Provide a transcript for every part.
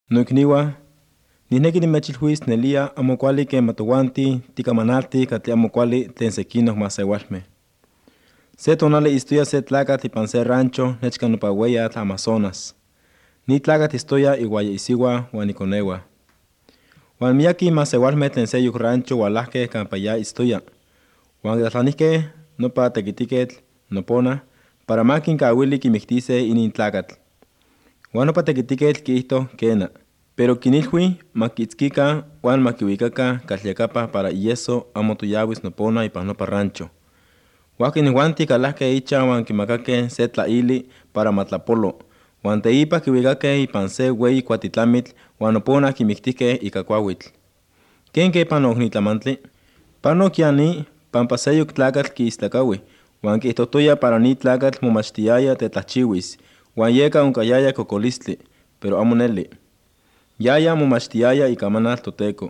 Noikniwa, nineki nimechilhuis nelia amo kuali que matowanti tikamanalti katli amo kuali tlen sekinok masewalmeh. Se tonali istoya se tlakatl ipan se rancho nechka nopa weyatl Amazonas. Ni tlakatl istoya iuaya isiwa uan ikonewa. Uan miyaki masewalmeh tlen seyok rancho walahkeh kampa ya istoya. Uan kitlahtlanihkeh nopa tekitiketl nopona para ma kinkawili kimiktise inin tlakatl. Uan nopa tekitiketl kiihto kena, pero kinilhui makiitzkika uan makiuikaka kalyakapa para iyeso amo toyawis nopona ipan nopa rancho. Uakin inuanti kalahkeh icha uan kimakakeh se tlaili para matlapolo, uan teipa kiuikakeh ipan se weyi kuatitlamitl uan nopona kimiktihkeh ika kuawitl. ¿Ken panok ni tlamantli? Panok yani pampa seyok tlakatl kiistlakaui, uan kiihtohtoya para ni tlakatl momachtiaya tetlahchiuis, uan yeka onkayaya kokolistli, pero amo neli. Yaya momachtiaya ikamanal Toteko.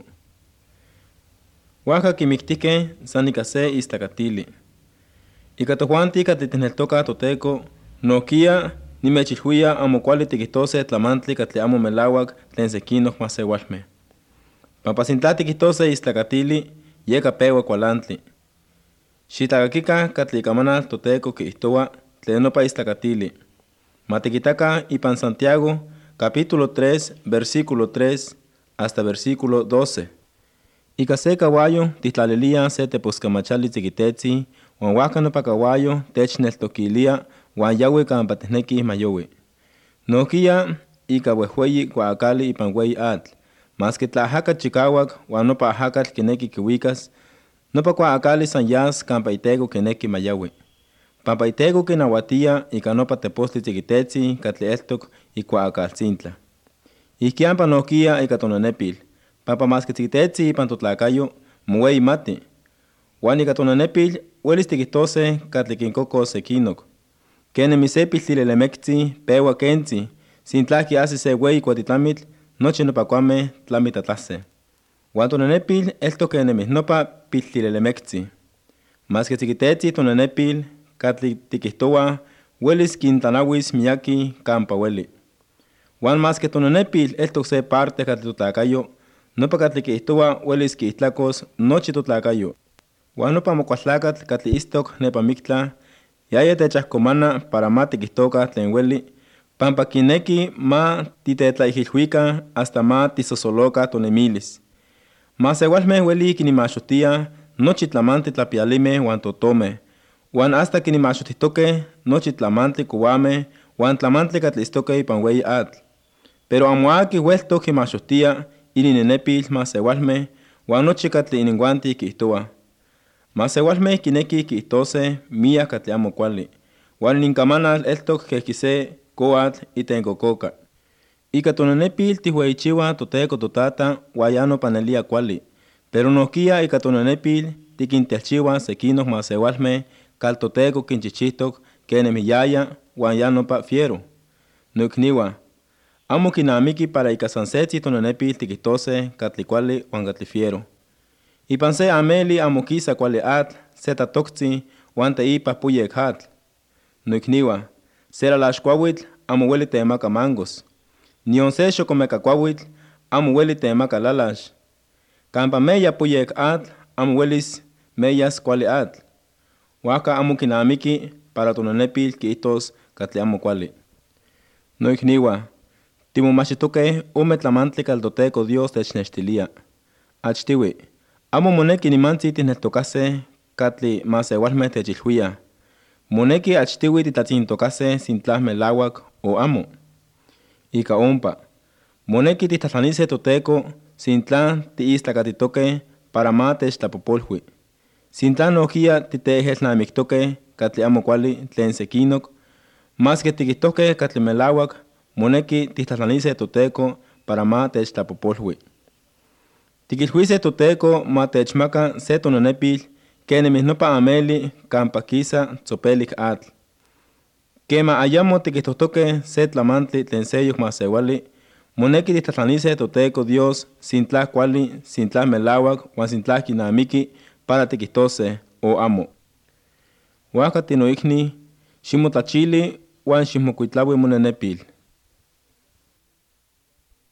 Huajka kimiktihkeh san ika se istlakatili. Ika tojuanti katli tihneltokah Toteko, nohkia nimechilhuia amo kuali tikihtose tlamantli katli amo melauak tlen sekinok masewalmeh. Pampa sintla tikihtose istlakatili, yeka pewa kualantli. Xitlakakikan katli ikamanal Toteko kiihtowa tlen nopa istlakatili. Matikitaka ipan Santiago, capítulo 3, versículo 3 hasta versículo 12. Ika se kawayo tihtlaliliah se teposkamachali tzikitetzi, uan huajka nopa kawayo techneltokilia uan yaui kampa tihnekih mayoui. Nohkia ika wehweyi kuaakali ipan weyi atl, maski tla ajakatl chikauak uan nopa ajakatl kineki kiuikas, nopa kuaakali san yas kampa iteko kineki mayaui. Pampa iteko kinauatia ika nopa tepostli tzikitetzi katli eltok ikuaakaltzintla. Ihkiampa nohkia ika tonenepil, pampa maski tzikitetzi ipan totlakayo moweyi mati. Uan ika tonenepil uelis tikihtose katli kinkokos sekinok. Kenemi se piltlilelemektzin pewa kentzi, sintla kiasi se weyi kuatitlamitl, nochi nopa kuameh tlamitlatlase. Uan tonenepil eltok kenemi nopa piltlilelemektzin. Maski tzikitetzi tonenepil katli tikihtowa uelis kintlanauis miyaki kampa ueli. Uan maski tonenepil eltok se parte katli totlakayo, nopa katli kiihtowa uelis kiihtlakos nochi totlakayo. Uan nopa mokualtlakatl katli istok nepa miktla, yaya techahkomana para ma tikihtoka tlen ueli, pampa kineki ma titetlaijilhuika hasta ma tisosoloka tonemilis. Masewalmeh ueli kinimaxohtiah nochi tlamantli tlapialimeh uan totomeh, uan hasta kinimaxohtihtoke nochi tlamantli kouameh uan tlamantli katli istoke ipan weyi atl. Pero amo aki ueltok kimaxohtia ininenepil masewalmeh uan nochi katli ininwanti kiihtowa. Masewalmeh kineki kiihtose miak katli amo kuali, uan ininkamanal eltok keh kise koatl itenkokoka. Ika tonenepil tihueyichiwa Toteko totata uan ya nopa nelia kuali, pero nohkia ika tonenepil tikintelchiwa sekinok masewalmeh kal Toteko kinchichihtok kenemi yaya uan ya nopa fiero. Noikniwa, amo kinamiki para ika san setzi tonenepil tikihtose katli kuali uan katli fiero. Ipan se ameli amo kisa kuali atl, se tatoktzin uan teipa puyek atl. Noikniwa, se lalaxkuauitl amo ueli temaka mangos. Nion se xokomeka kuauitl amo ueli temaka lalax. Kampa meya puyek atl amo uelis meyas kuali atl. Huajka amo kinamiki para tonenepil kiihtos katli amo kuali. Noikniwa, timomachitokeh ome tlamantli kal Toteko Dios technextilia. Achtiwi, amo moneki nimantzi tihneltokase katli masewalmeh techilhuiah. Moneki achtiwi titlatzintokase sintla melauak o amo. Ika ompa, moneki tihtlahtlanise Toteko sintla tiistlakatitoke para ma techtlapopolhui. Sintla nohkia titeejelnamiktoke katli amo kuali tlen sekinok, maski tikihtoke katli melauak, moneki tihtlahtlanise Toteko para ma techtlapopolhui. Tikilhuise Toteko ma techmaka se tonenepil kenemi nopa ameli kampa kisa tzopelik atl. Kema ayamo tikihtohtoke se tlamantli tlen seyok masewali, moneki tihtlahtlanise Toteko Dios sintla kuali, sintla melauak uan sintla kinamiki para tikihtose o amo. Huajka tinoikni, ximotlachili uan ximokuitlaui monenepil.